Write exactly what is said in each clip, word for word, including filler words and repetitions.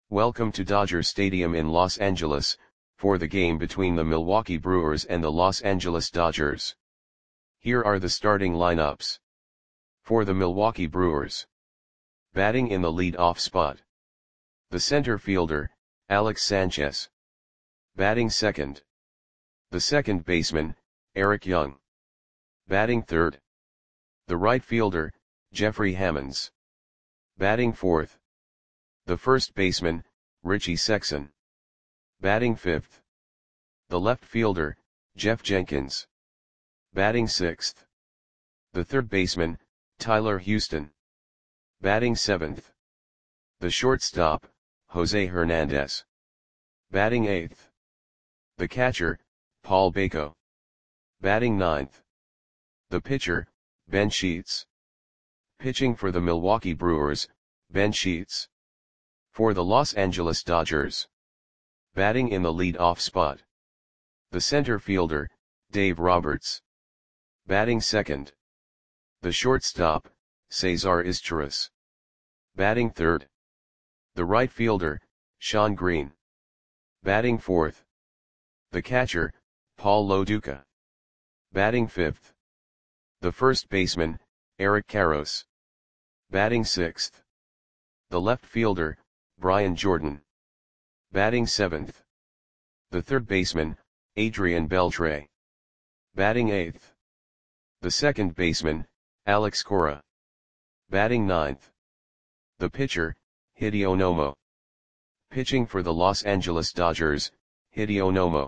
Welcome to Dodger Stadium in Los Angeles, for the game between the Milwaukee Brewers and the Los Angeles Dodgers. Here are the starting lineups. For the Milwaukee Brewers. Batting in the lead-off spot. The center fielder, Alex Sanchez. Batting second. The second baseman, Eric Young. Batting third. The right fielder, Jeffrey Hammonds. Batting fourth. The first baseman, Richie Sexson. Batting fifth. The left fielder, Jeff Jenkins. Batting sixth. The third baseman, Tyler Houston. Batting seventh. The shortstop, Jose Hernandez. Batting eighth. The catcher, Paul Bako. Batting ninth. The pitcher, Ben Sheets. Pitching for the Milwaukee Brewers, Ben Sheets. For the Los Angeles Dodgers. Batting in the lead-off spot. The center fielder, Dave Roberts. Batting second. The shortstop, Cesar Izturis. Batting third. The right fielder, Shawn Green. Batting fourth. The catcher, Paul Lo Duca. Batting fifth. The first baseman, Eric Karros. Batting sixth. The left fielder, Brian Jordan. Batting seventh. The third baseman, Adrian Beltre. Batting eighth. The second baseman, Alex Cora. Batting ninth. The pitcher, Hideo Nomo. Pitching for the Los Angeles Dodgers, Hideo Nomo.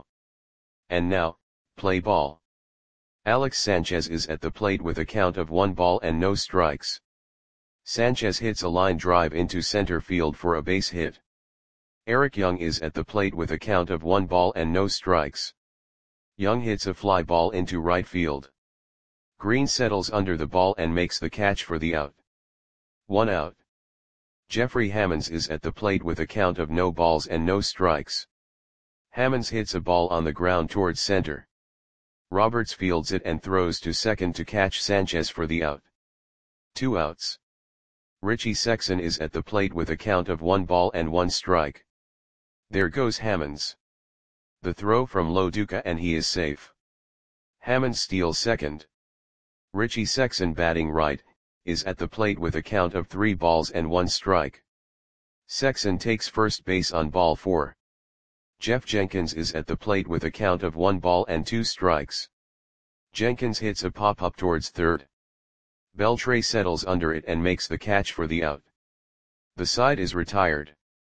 And now, play ball. Alex Sanchez is at the plate with a count of one ball and no strikes. Sanchez hits a line drive into center field for a base hit. Eric Young is at the plate with a count of one ball and no strikes. Young hits a fly ball into right field. Green settles under the ball and makes the catch for the out. One out. Jeffrey Hammonds is at the plate with a count of no balls and no strikes. Hammonds hits a ball on the ground towards center. Roberts fields it and throws to second to catch Sanchez for the out. Two outs. Richie Sexson is at the plate with a count of one ball and one strike. There goes Hammonds. The throw from Lo Duca and he is safe. Hammonds steals second. Richie Sexson, batting right, is at the plate with a count of three balls and one strike. Sexson takes first base on ball four. Jeff Jenkins is at the plate with a count of one ball and two strikes. Jenkins hits a pop-up towards third. Beltre settles under it and makes the catch for the out. The side is retired.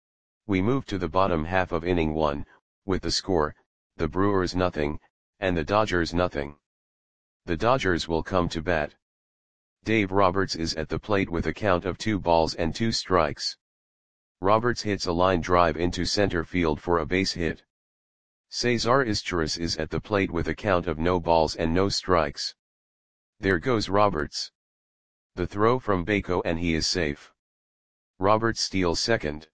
We move to the bottom half of inning one, with the score, the Brewers nothing, and the Dodgers nothing. The Dodgers will come to bat. Dave Roberts is at the plate with a count of two balls and two strikes. Roberts hits a line drive into center field for a base hit. Cesar Izturis is at the plate with a count of no balls and no strikes. There goes Roberts. The throw from Bako and he is safe. Roberts steals second.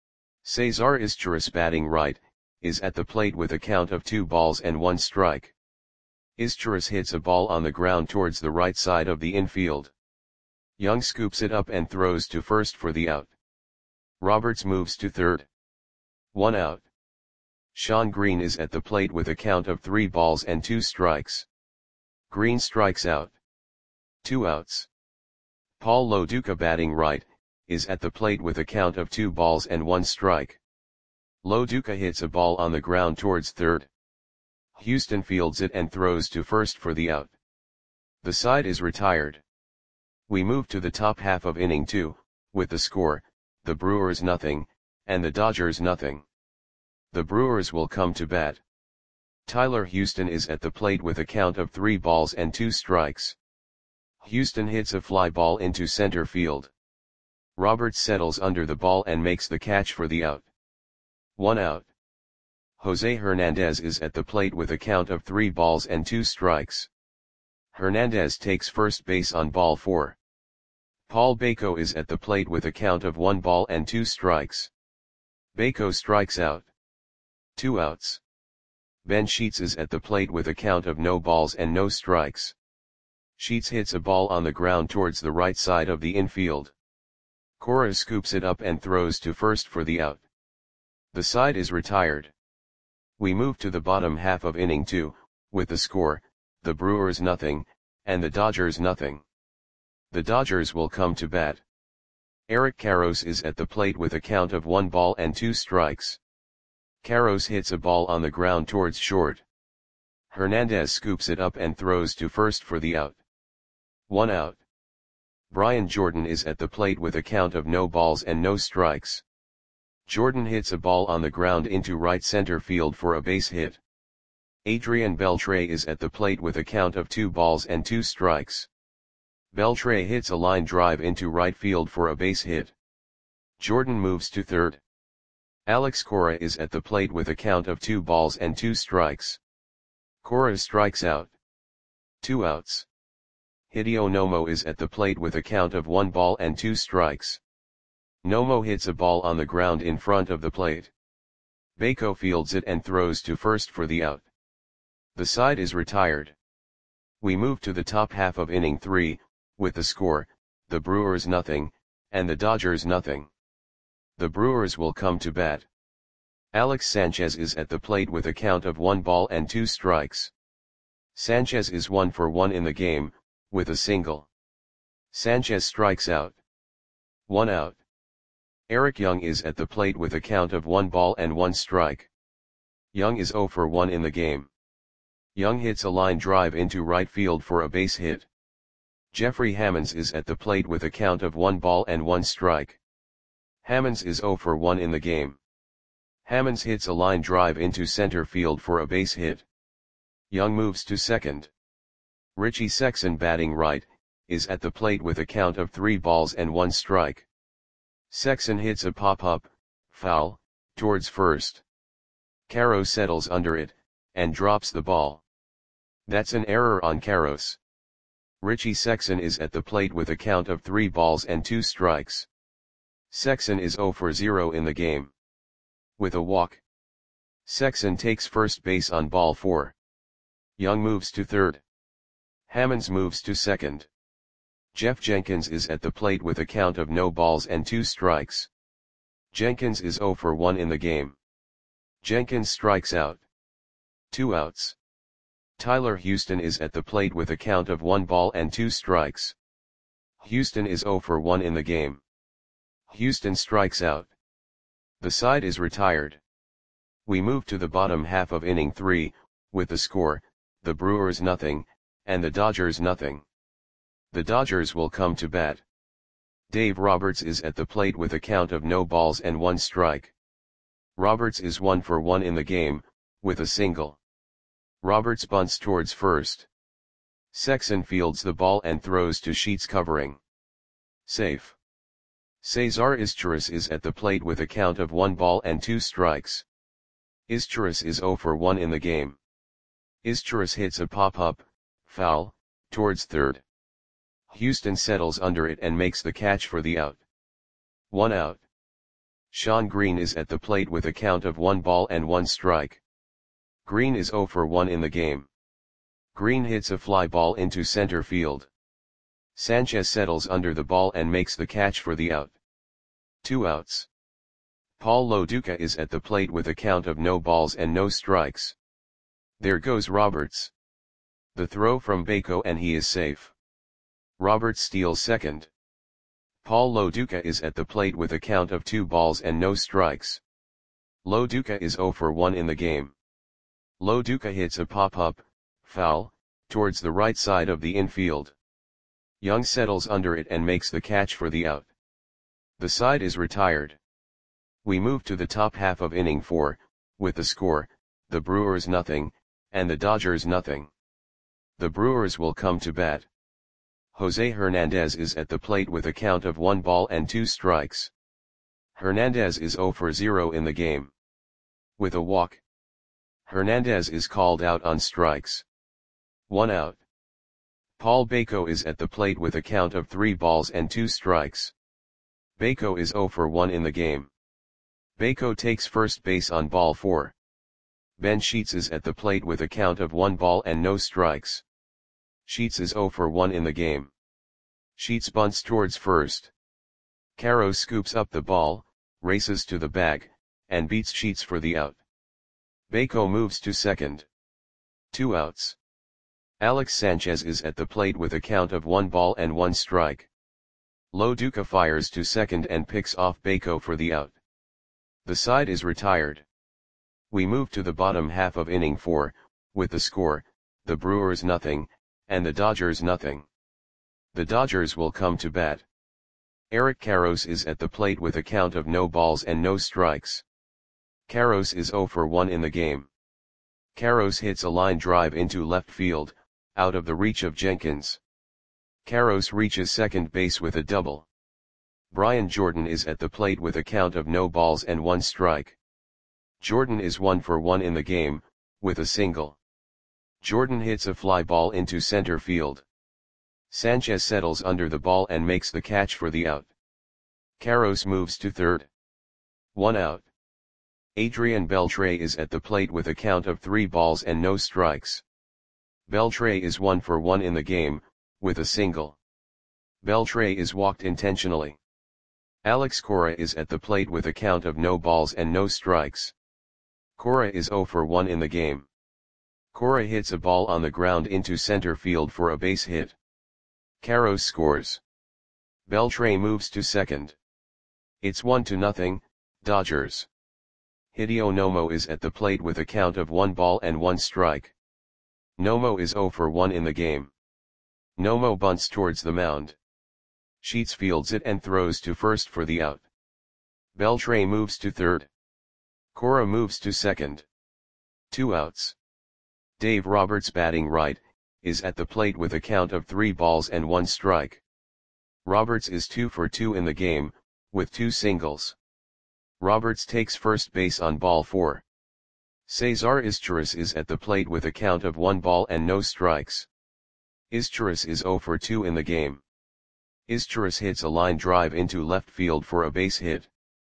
Cesar Izturis, batting right, is at the plate with a count of two balls and one strike. Izturis hits a ball on the ground towards the right side of the infield. Young scoops it up and throws to first for the out. Roberts moves to third. One out. Shawn Green is at the plate with a count of three balls and two strikes. Green strikes out. Two outs. Paul Lo Duca, batting right, is at the plate with a count of two balls and one strike. Lo Duca hits a ball on the ground towards third. Houston fields it and throws to first for the out. The side is retired. We move to the top half of inning two, with the score, the Brewers nothing, and the Dodgers nothing. The Brewers will come to bat. Tyler Houston is at the plate with a count of three balls and two strikes. Houston hits a fly ball into center field. Roberts settles under the ball and makes the catch for the out. One out. Jose Hernandez is at the plate with a count of three balls and two strikes. Hernandez takes first base on ball four. Paul Bako is at the plate with a count of one ball and two strikes. Bako strikes out. Two outs. Ben Sheets is at the plate with a count of no balls and no strikes. Sheets hits a ball on the ground towards the right side of the infield. Cora scoops it up and throws to first for the out. The side is retired. We move to the bottom half of inning two, with the score, the Brewers nothing, and the Dodgers nothing. The Dodgers will come to bat. Eric Karros is at the plate with a count of one ball and two strikes. Karros hits a ball on the ground towards short. Hernandez scoops it up and throws to first for the out. One out. Brian Jordan is at the plate with a count of no balls and no strikes. Jordan hits a ball on the ground into right center field for a base hit. Adrian Beltre is at the plate with a count of two balls and two strikes. Beltre hits a line drive into right field for a base hit. Jordan moves to third. Alex Cora is at the plate with a count of two balls and two strikes. Cora strikes out. Two outs. Hideo Nomo is at the plate with a count of one ball and two strikes. Nomo hits a ball on the ground in front of the plate. Bako fields it and throws to first for the out. The side is retired. We move to the top half of inning three, with the score, the Brewers nothing, and the Dodgers nothing. The Brewers will come to bat. Alex Sanchez is at the plate with a count of one ball and two strikes. Sanchez is one for one in the game, with a single. Sanchez strikes out. One out. Eric Young is at the plate with a count of one ball and one strike. Young is zero for one in the game. Young hits a line drive into right field for a base hit. Jeffrey Hammonds is at the plate with a count of one ball and one strike. Hammonds is zero for one in the game. Hammonds hits a line drive into center field for a base hit. Young moves to second. Richie Sexson, batting right, is at the plate with a count of three balls and one strike. Sexson hits a pop-up, foul, towards first. Karros settles under it, and drops the ball. That's an error on Karros. Richie Sexson is at the plate with a count of three balls and two strikes. Sexson is zero for zero in the game. With a walk. Sexson takes first base on ball four. Young moves to third. Hammonds moves to second. Jeff Jenkins is at the plate with a count of no balls and two strikes. Jenkins is zero for one in the game. Jenkins strikes out. Two outs. Tyler Houston is at the plate with a count of one ball and two strikes. Houston is zero for one in the game. Houston strikes out. The side is retired. We move to the bottom half of inning three, with the score, the Brewers nothing, and the Dodgers nothing. The Dodgers will come to bat. Dave Roberts is at the plate with a count of no balls and one strike. Roberts is one for one in the game, with a single. Roberts bunts towards first. Sexson fields the ball and throws to Sheets covering. Safe. Cesar Izturis is at the plate with a count of one ball and two strikes. Izturis is zero for one in the game. Izturis hits a pop-up, foul, towards third. Houston settles under it and makes the catch for the out. One out. Sean Green is at the plate with a count of one ball and one strike. Green is zero for one in the game. Green hits a fly ball into center field. Sanchez settles under the ball and makes the catch for the out. Two outs. Paul Lo Duca is at the plate with a count of no balls and no strikes. There goes Roberts. The throw from Bako and he is safe. Roberts steals second. Paul Lo Duca is at the plate with a count of two balls and no strikes. Lo Duca is zero for one in the game. Lo Duca hits a pop-up, foul, towards the right side of the infield. Young settles under it and makes the catch for the out. The side is retired. We move to the top half of inning four, with the score, the Brewers nothing, and the Dodgers nothing. The Brewers will come to bat. Jose Hernandez is at the plate with a count of one ball and two strikes. Hernandez is zero for zero in the game. With a walk. Hernandez is called out on strikes. One out. Paul Bako is at the plate with a count of three balls and two strikes. Bako is zero for one in the game. Bako takes first base on ball four. Ben Sheets is at the plate with a count of one ball and no strikes. Sheets is zero for one in the game. Sheets bunts towards first. Karros scoops up the ball, races to the bag, and beats Sheets for the out. Bako moves to second. Two outs. Alex Sanchez is at the plate with a count of one ball and one strike. Lo Duca fires to second and picks off Bako for the out. The side is retired. We move to the bottom half of inning four, with the score, the Brewers nothing, and the Dodgers nothing. The Dodgers will come to bat. Eric Karros is at the plate with a count of no balls and no strikes. Karros is zero for one in the game. Karros hits a line drive into left field, out of the reach of Jenkins. Karros reaches second base with a double. Brian Jordan is at the plate with a count of no balls and one strike. Jordan is one for one in the game, with a single. Jordan hits a fly ball into center field. Sanchez settles under the ball and makes the catch for the out. Karros moves to third. One out. Adrian Beltre is at the plate with a count of three balls and no strikes. Beltre is one for one in the game, with a single. Beltre is walked intentionally. Alex Cora is at the plate with a count of no balls and no strikes. Cora is zero for one in the game. Cora hits a ball on the ground into center field for a base hit. Karros scores. Beltre moves to second. It's one to nothing, Dodgers. Hideo Nomo is at the plate with a count of one ball and one strike. Nomo is zero for one in the game. Nomo bunts towards the mound. Sheets fields it and throws to first for the out. Beltre moves to third. Cora moves to second. Two outs. Dave Roberts, batting right, is at the plate with a count of three balls and one strike. Roberts is two for two in the game, with two singles. Roberts takes first base on ball four. Cesar Izturis is at the plate with a count of one ball and no strikes. Izturis is zero for two in the game. Izturis hits a line drive into left field for a base hit.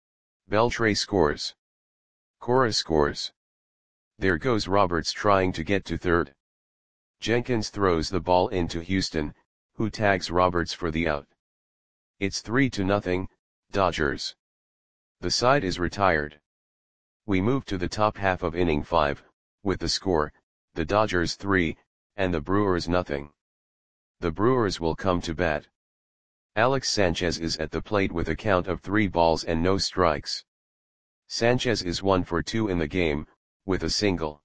Beltre scores. Cora scores. There goes Roberts trying to get to third. Jenkins throws the ball into Houston, who tags Roberts for the out. It's three to nothing, Dodgers. The side is retired. We move to the top half of inning five, with the score, the Dodgers three, and the Brewers nothing. The Brewers will come to bat. Alex Sanchez is at the plate with a count of three balls and no strikes. Sanchez is one for two in the game, with a single.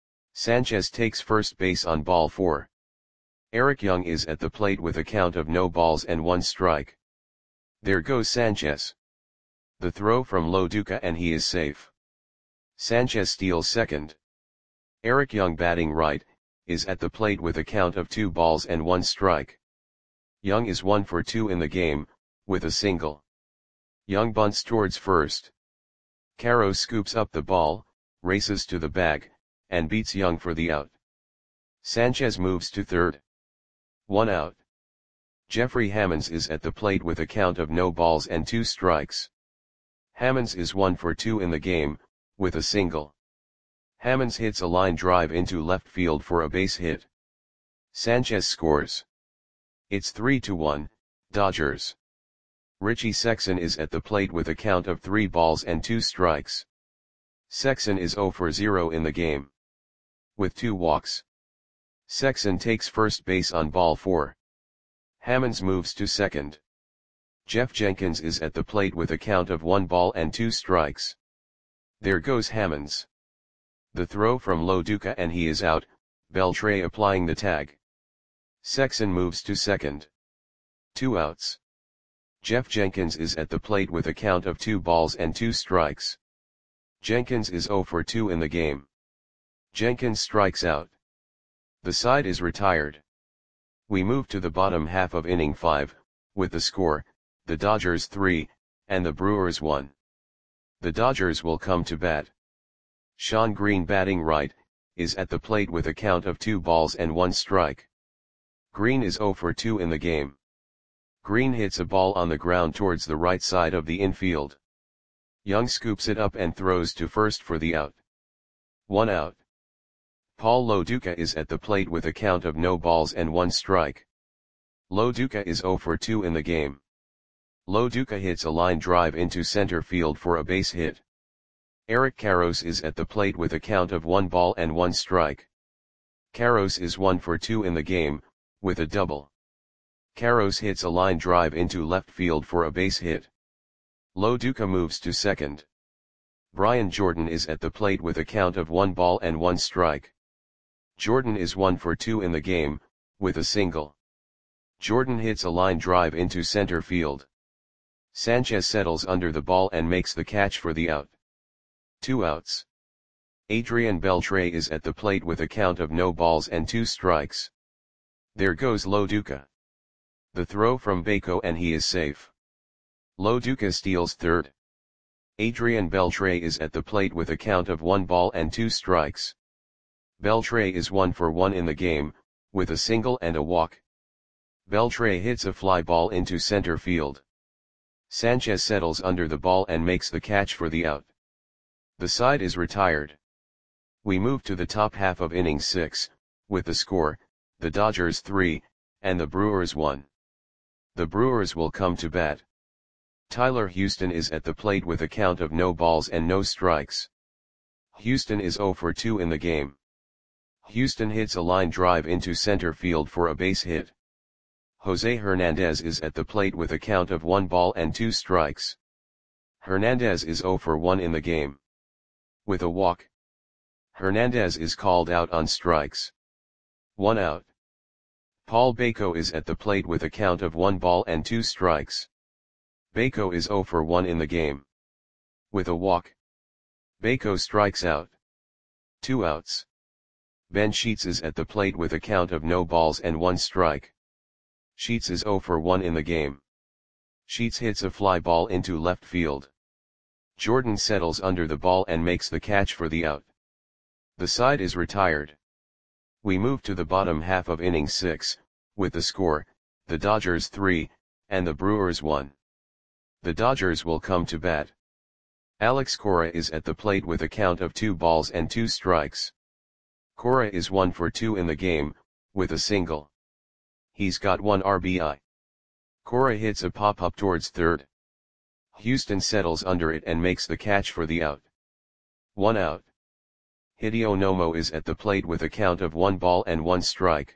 Sanchez takes first base on ball four. Eric Young is at the plate with a count of no balls and one strike. There goes Sanchez. The throw from Lo Duca and he is safe. Sanchez steals second. Eric Young, batting right, is at the plate with a count of two balls and one strike. Young is one for two in the game, with a single. Young bunts towards first. Karros scoops up the ball, races to the bag, and beats Young for the out. Sanchez moves to third. One out. Jeffrey Hammonds is at the plate with a count of no balls and two strikes. Hammonds is one for two in the game, with a single. Hammonds hits a line drive into left field for a base hit. Sanchez scores. It's three to one, Dodgers. Richie Sexson is at the plate with a count of three balls and two strikes. Sexson is zero for zero in the game. With two walks. Sexson takes first base on ball four. Hammonds moves to second. Jeff Jenkins is at the plate with a count of one ball and two strikes. There goes Hammonds. The throw from Lo Duca and he is out, Beltre applying the tag. Sexson moves to second. Two outs. Jeff Jenkins is at the plate with a count of two balls and two strikes. Jenkins is zero for two in the game. Jenkins strikes out. The side is retired. We move to the bottom half of inning five, with the score, the Dodgers three, and the Brewers one. The Dodgers will come to bat. Sean Green, batting right, is at the plate with a count of two balls and one strike. Green is zero for two in the game. Green hits a ball on the ground towards the right side of the infield. Young scoops it up and throws to first for the out. One out. Paul Lo Duca is at the plate with a count of no balls and one strike. Lo Duca is zero for two in the game. Lo Duca hits a line drive into center field for a base hit. Eric Karros is at the plate with a count of one ball and one strike. Karros is one for two in the game, with a double. Karros hits a line drive into left field for a base hit. Lo Duca moves to second. Brian Jordan is at the plate with a count of one ball and one strike. Jordan is one for two in the game, with a single. Jordan hits a line drive into center field. Sanchez settles under the ball and makes the catch for the out. Two outs. Adrian Beltre is at the plate with a count of no balls and two strikes. There goes Lo Duca. The throw from Baco and he is safe. Lo Duca steals third. Adrian Beltre is at the plate with a count of one ball and two strikes. Beltre is one for one in the game, with a single and a walk. Beltre hits a fly ball into center field. Sanchez settles under the ball and makes the catch for the out. The side is retired. We move to the top half of inning six, with the score, the Dodgers three, and the Brewers one. The Brewers will come to bat. Tyler Houston is at the plate with a count of no balls and no strikes. Houston is zero for two in the game. Houston hits a line drive into center field for a base hit. Jose Hernandez is at the plate with a count of one ball and two strikes. Hernandez is zero for one in the game. With a walk. Hernandez is called out on strikes. One out. Paul Baco is at the plate with a count of one ball and two strikes. Baco is zero for one in the game. With a walk. Baco strikes out. Two outs. Ben Sheets is at the plate with a count of no balls and one strike. Sheets is zero for one in the game. Sheets hits a fly ball into left field. Jordan settles under the ball and makes the catch for the out. The side is retired. We move to the bottom half of inning six, with the score, the Dodgers three, and the Brewers one. The Dodgers will come to bat. Alex Cora is at the plate with a count of two balls and two strikes. Cora is one for two in the game, with a single. He's got one R B I. Cora hits a pop-up towards third. Houston settles under it and makes the catch for the out. One out. Hideo Nomo is at the plate with a count of one ball and one strike.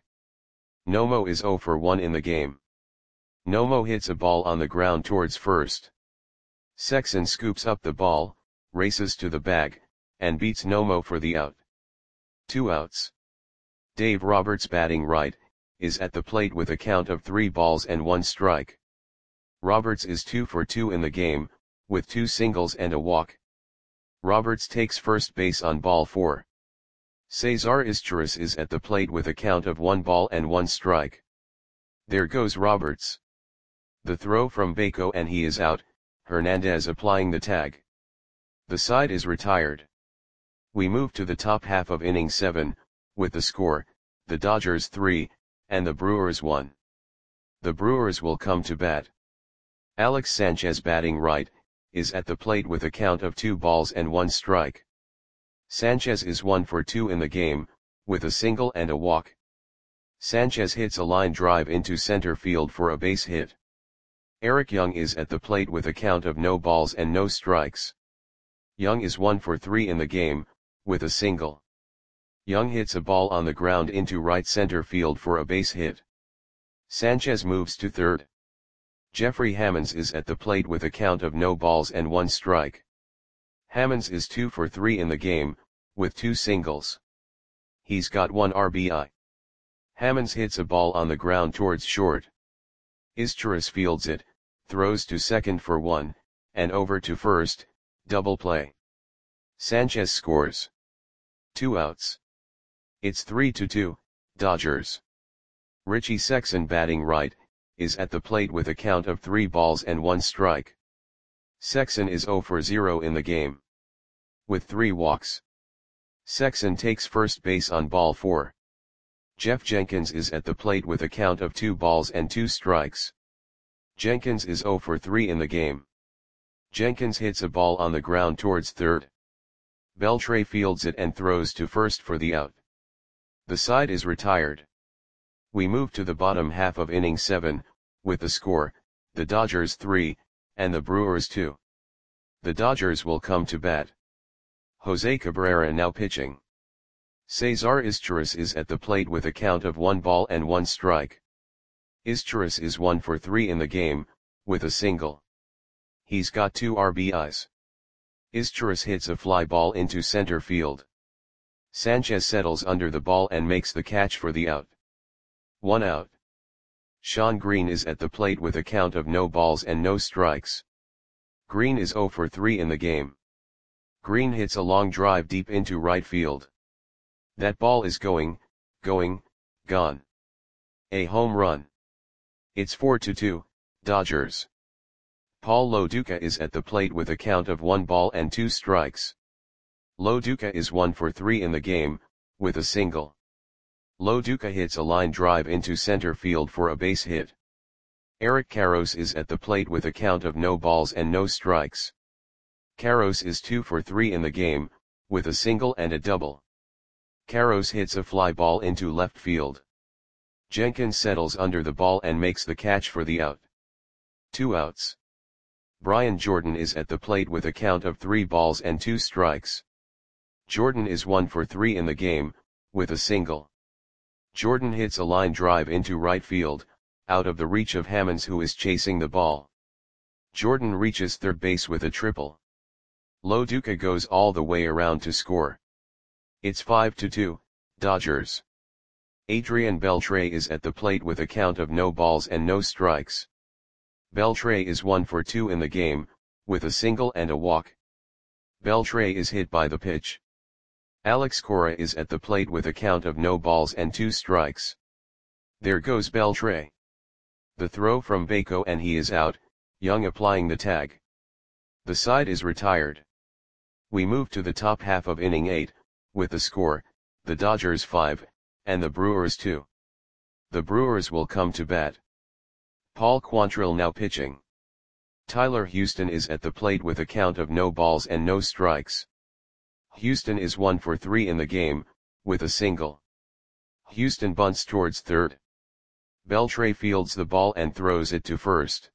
Nomo is zero for one in the game. Nomo hits a ball on the ground towards first. Sexson scoops up the ball, races to the bag, and beats Nomo for the out. Two outs. Dave Roberts, batting right, is at the plate with a count of three balls and one strike. Roberts is two for two in the game, with two singles and a walk. Roberts takes first base on ball four. Cesar Izturis is at the plate with a count of one ball and one strike. There goes Roberts. The throw from Baco and he is out, Hernandez applying the tag. The side is retired. We move to the top half of inning seven, with the score, the Dodgers three, and the Brewers one. The Brewers will come to bat. Alex Sanchez, batting right, is at the plate with a count of two balls and one strike. Sanchez is one for two in the game, with a single and a walk. Sanchez hits a line drive into center field for a base hit. Eric Young is at the plate with a count of no balls and no strikes. Young is one for three in the game, with a single. Young hits a ball on the ground into right center field for a base hit. Sanchez moves to third. Jeffrey Hammonds is at the plate with a count of no balls and one strike. Hammonds is two for three in the game, with two singles. He's got one R B I. Hammonds hits a ball on the ground towards short. Izturis fields it, throws to second for one, and over to first, double play. Sanchez scores. Two outs. It's three to two, Dodgers. Richie Sexson, batting right, is at the plate with a count of three balls and one strike. Sexson is zero for zero in the game. With three walks. Sexson takes first base on ball four. Jeff Jenkins is at the plate with a count of two balls and two strikes. Jenkins is zero for three in the game. Jenkins hits a ball on the ground towards third. Beltre fields it and throws to first for the out. The side is retired. We move to the bottom half of inning seven, with the score, the Dodgers three, and the Brewers two. The Dodgers will come to bat. Jose Cabrera now pitching. Cesar Izturis is at the plate with a count of one ball and one strike. Izturis is one for three in the game, with a single. He's got two R B Is. Izturis hits a fly ball into center field. Sanchez settles under the ball and makes the catch for the out. One out. Shawn Green is at the plate with a count of no balls and no strikes. Green is zero for three in the game. Green hits a long drive deep into right field. That ball is going, going, gone. A home run. It's four to two, Dodgers. Paul Lo Duca is at the plate with a count of one ball and two strikes. Lo Duca is one for three in the game, with a single. Lo Duca hits a line drive into center field for a base hit. Eric Karros is at the plate with a count of no balls and no strikes. Karros is two for three in the game, with a single and a double. Karros hits a fly ball into left field. Jenkins settles under the ball and makes the catch for the out. Two outs. Brian Jordan is at the plate with a count of three balls and two strikes. Jordan is one for three in the game, with a single. Jordan hits a line drive into right field, out of the reach of Hammonds, who is chasing the ball. Jordan reaches third base with a triple. Lo Duca goes all the way around to score. It's five to two, Dodgers. Adrian Beltre is at the plate with a count of no balls and no strikes. Beltre is one for two in the game, with a single and a walk. Beltre is hit by the pitch. Alex Cora is at the plate with a count of no balls and two strikes. There goes Beltre. The throw from Baco and he is out, Young applying the tag. The side is retired. We move to the top half of inning eight, with the score, the Dodgers five, and the Brewers two. The Brewers will come to bat. Paul Quantrill now pitching. Tyler Houston is at the plate with a count of no balls and no strikes. Houston is one for three in the game, with a single. Houston bunts towards third. Beltre fields the ball and throws it to first.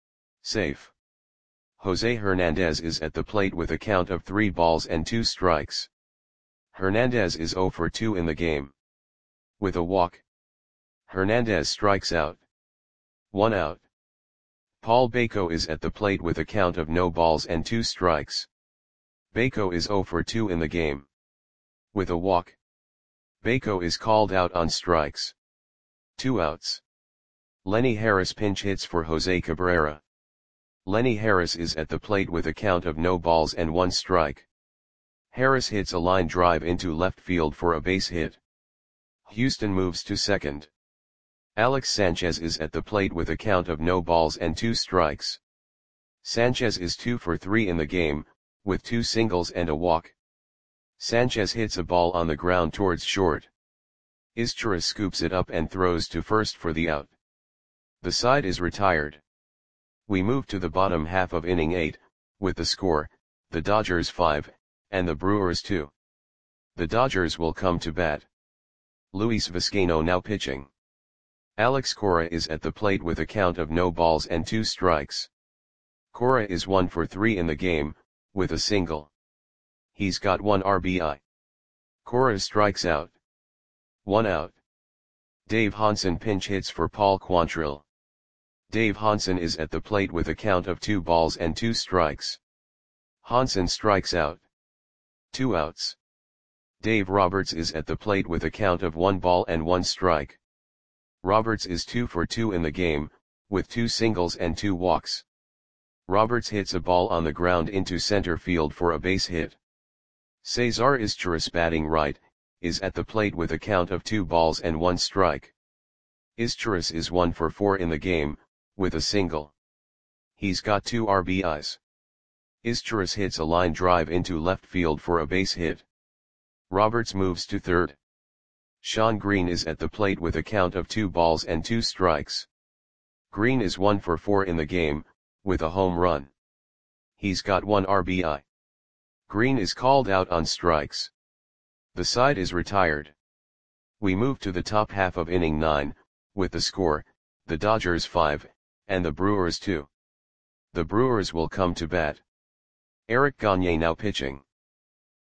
Safe. Jose Hernandez is at the plate with a count of three balls and two strikes. Hernandez is zero for two in the game. With a walk. Hernandez strikes out. One out. Paul Baco is at the plate with a count of no balls and two strikes. Baco is zero for two in the game. With a walk. Baco is called out on strikes. Two outs. Lenny Harris pinch hits for Jose Cabrera. Lenny Harris is at the plate with a count of no balls and one strike. Harris hits a line drive into left field for a base hit. Houston moves to second. Alex Sanchez is at the plate with a count of no balls and two strikes. Sanchez is two for three in the game, with two singles and a walk. Sanchez hits a ball on the ground towards short. Izturis scoops it up and throws to first for the out. The side is retired. We move to the bottom half of inning eight, with the score, the Dodgers five, and the Brewers two. The Dodgers will come to bat. Luis Vizcaino now pitching. Alex Cora is at the plate with a count of no balls and two strikes. Cora is one for three in the game, with a single. He's got one R B I. Cora strikes out. One out. Dave Hansen pinch hits for Paul Quantrill. Dave Hansen is at the plate with a count of two balls and two strikes. Hansen strikes out. Two outs. Dave Roberts is at the plate with a count of one ball and one strike. Roberts is two for two in the game, with two singles and two walks. Roberts hits a ball on the ground into center field for a base hit. Cesar Izturis, batting right, is at the plate with a count of two balls and one strike. Izturis is one for four in the game, with a single. He's got two R B Is. Izturis hits a line drive into left field for a base hit. Roberts moves to third. Shawn Green is at the plate with a count of two balls and two strikes. Green is one for four in the game, with a home run. He's got one R B I. Green is called out on strikes. The side is retired. We move to the top half of inning nine, with the score, the Dodgers five, and the Brewers two. The Brewers will come to bat. Eric Gagne now pitching.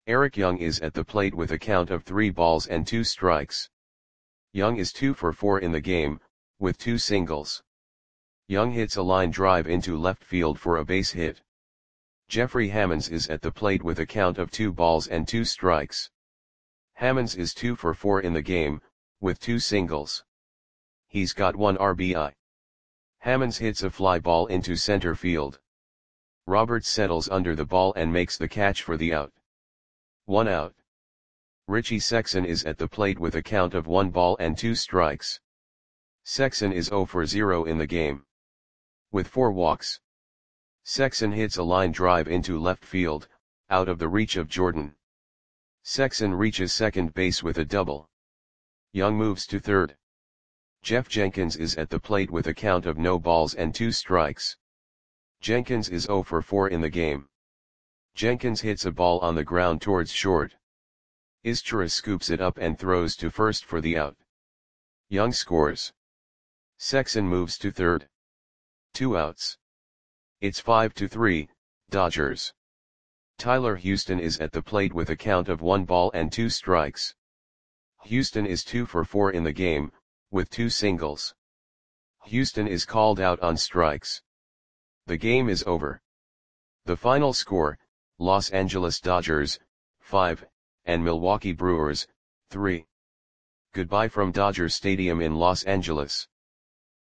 Eric Young is at the plate with a count of three balls and two strikes. Young is two for four in the game, with two singles. Young hits a line drive into left field for a base hit. Jeffrey Hammonds is at the plate with a count of two balls and two strikes. Hammonds is two for four in the game, with two singles. He's got one R B I. Hammonds hits a fly ball into center field. Roberts settles under the ball and makes the catch for the out. One out. Richie Sexson is at the plate with a count of one ball and two strikes. Sexson is zero for zero in the game, with four walks. Sexson hits a line drive into left field, out of the reach of Jordan. Sexson reaches second base with a double. Young moves to third. Jeff Jenkins is at the plate with a count of no balls and two strikes. Jenkins is zero for four in the game. Jenkins hits a ball on the ground towards short. Izturis scoops it up and throws to first for the out. Young scores. Sexson moves to third. Two outs. It's five to three, Dodgers. Tyler Houston is at the plate with a count of one ball and two strikes. Houston is two for four in the game, with two singles. Houston is called out on strikes. The game is over. The final score, Los Angeles Dodgers, five, and Milwaukee Brewers, three. Goodbye from Dodger Stadium in Los Angeles.